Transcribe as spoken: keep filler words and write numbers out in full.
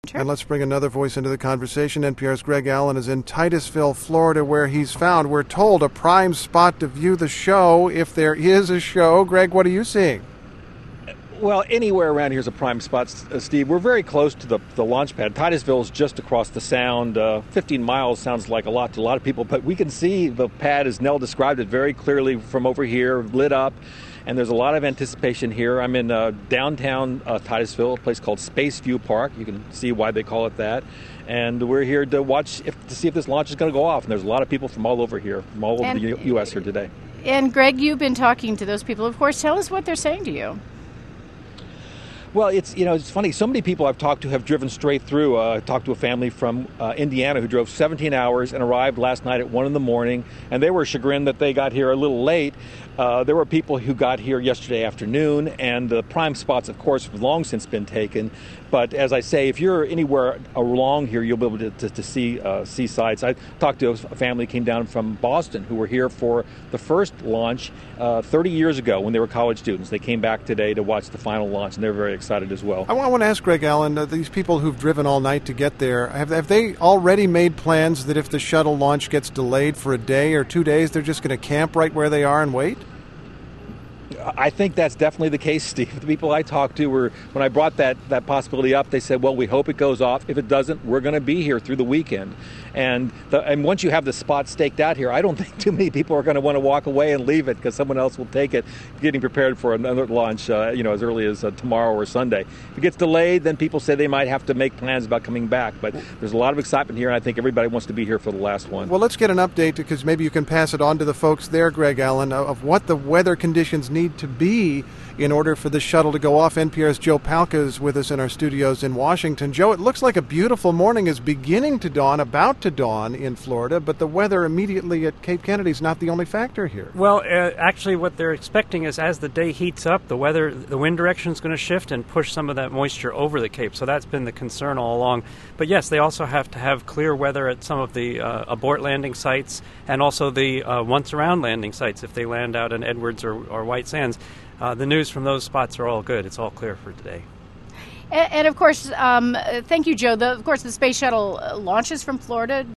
And let's bring another voice into the conversation. N P R's Greg Allen is in Titusville, Florida, where he's found, we're told, a prime spot to view the show, if there is a show. Greg, what are you seeing? Well, anywhere around here is a prime spot, uh, Steve. We're very close to the, the launch pad. Titusville is just across the Sound. Uh, fifteen miles sounds like a lot to a lot of people, but we can see the pad, as Nell described it, very clearly from over here, lit up. And there's a lot of anticipation here. I'm in uh, downtown uh, Titusville, a place called Space View Park. You can see why they call it that. And we're here to watch, if, to see if this launch is going to go off. And there's a lot of people from all over here, from all over and, the U- U.S. here today. And Greg, you've been talking to those people, of course. Tell us what they're saying to you. Well, it's you know it's funny. So many people I've talked to have driven straight through. Uh, I talked to a family from uh, Indiana who drove seventeen hours and arrived last night at one in the morning, and they were chagrined that they got here a little late. Uh, there were people who got here yesterday afternoon, and the prime spots, of course, have long since been taken. But as I say, if you're anywhere along here, you'll be able to, to, to see uh, see sites. I talked to a family who came down from Boston who were here for the first launch uh, thirty years ago when they were college students. They came back today to watch the final launch, and they're very excited as well. I want to ask Greg Allen, uh, these people who've driven all night to get there, have, have they already made plans that if the shuttle launch gets delayed for a day or two days, they're just going to camp right where they are and wait? I think that's definitely the case, Steve. The people I talked to were, when I brought that, that possibility up, they said, well, we hope it goes off. If it doesn't, we're going to be here through the weekend. And the, and once you have the spot staked out here, I don't think too many people are going to want to walk away and leave it because someone else will take it, getting prepared for another launch, uh, you know, as early as uh, tomorrow or Sunday. If it gets delayed, then people say they might have to make plans about coming back. But there's a lot of excitement here, and I think everybody wants to be here for the last one. Well, let's get an update, because maybe you can pass it on to the folks there, Greg Allen, of what the weather conditions need to be in order for the shuttle to go off. N P R's Joe Palca is with us in our studios in Washington. Joe, it looks like a beautiful morning is beginning to dawn, about to dawn in Florida, but the weather immediately at Cape Kennedy is not the only factor here. Well, uh, actually what they're expecting is as the day heats up, the weather, the wind direction is going to shift and push some of that moisture over the Cape. So that's been the concern all along. But yes, they also have to have clear weather at some of the uh, abort landing sites and also the uh, once-around landing sites if they land out in Edwards or, or White Sands. Uh, the news from those spots are all good. It's all clear for today. And, and of course, um, thank you, Joe. The, of course, the space shuttle launches from Florida.